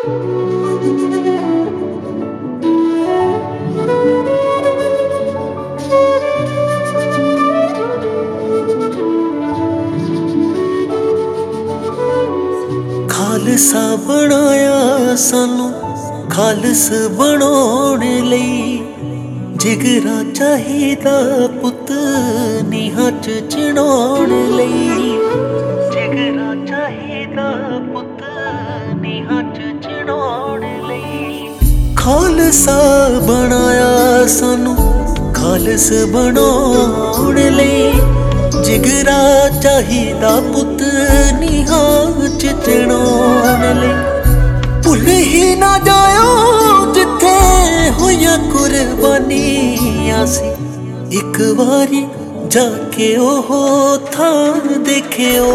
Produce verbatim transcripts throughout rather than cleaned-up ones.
खालसा बनाया सानू खालस बनाने लई, जिगरा चाहिदा पुत नीहां च चिनाउण लई। जिगरा चाहिदा पुत नीहां च चिनाउण लई। खालसा बनाया सानू खालस बनाउण लई, जिगरा चाहिदा पुत नीहां च चिनाउण लई। भुल ही ना जाओ जिथे होइयां कुर्बानियां सी, इक वारी जाके ओहो थां देखियो।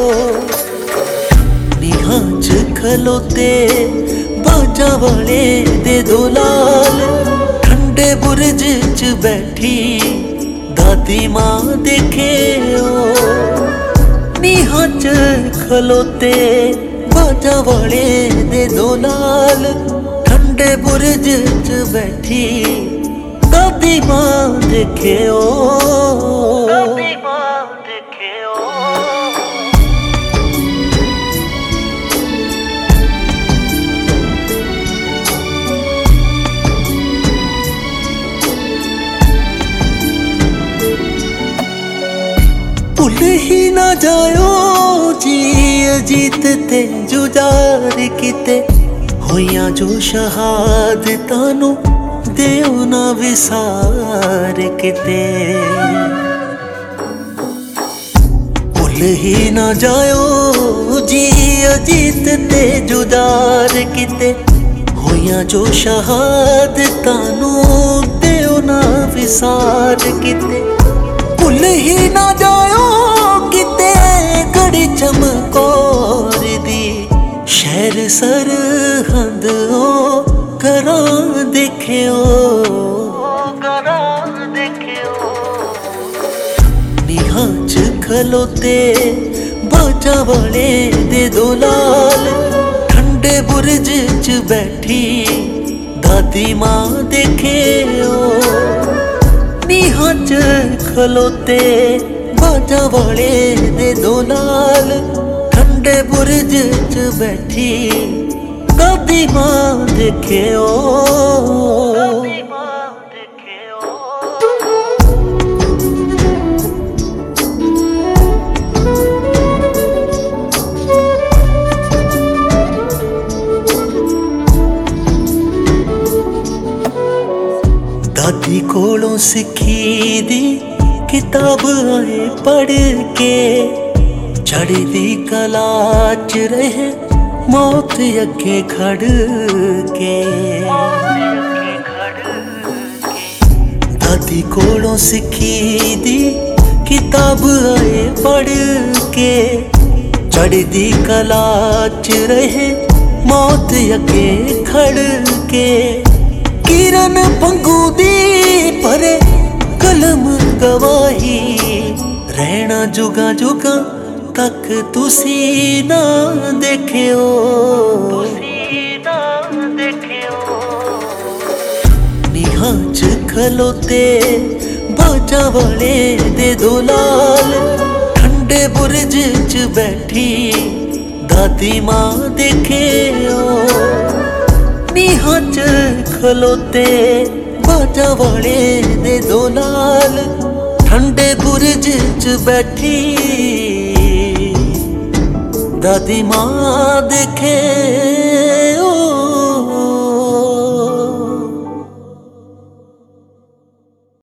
नीहां च खलोते बाजां वाले दे दो लाल, ठंडे बुरज च बैठी दादी मां देखियो। नीहां च खलोते बाजां वाले दे दो लाल, ठंडे बुरज च बैठी दादी मां देखियो। दादी मां देखियो। भुल ही ना जाओ जी अजीत ते जुजार किते, होइयां जो शहादतां नू देओ ना विसार किते। भुल ही ना जाओ जी अजीत ते जुजार किते, होइयां जो शहादतां नू देओ ना विसार किते। भुल ही ना जाओ किते घड़ी चमकौर दी, शहर सरहंद ओ घरां देखियो। घरां देखियो। नीहां च खलोते बाजां वाले दे दो लाल, ठंडे बुरज च बैठी दादी मां देखियो। नीहां च खलोते बाजां वाले दे दो लाल, ठंडे बुरज च बैठी दादी मां देखियो। दादी मां देखियो। दादी कोलों सिखी दी किताब आए पढ़ के, चढ़दी कला च रहे मौत अगे खड़ के। दादी कोलों सिखी दी किताब आए पढ़ के, चढ़दी कला च रहे मौत अगे खड़ के। किरण पंगू दी परे कलम गवाही, रहना जुगा जुगा तक तुसी ना देखियो। नीहां च खलोते बाजां वाले दे दो लाल, ठंडे बुरज च बैठी दादी मां देखियो। नीहां च खलोते बाजां वाले दे दो लाल, ठंडे बुरज च बैठी दादी मां देखे।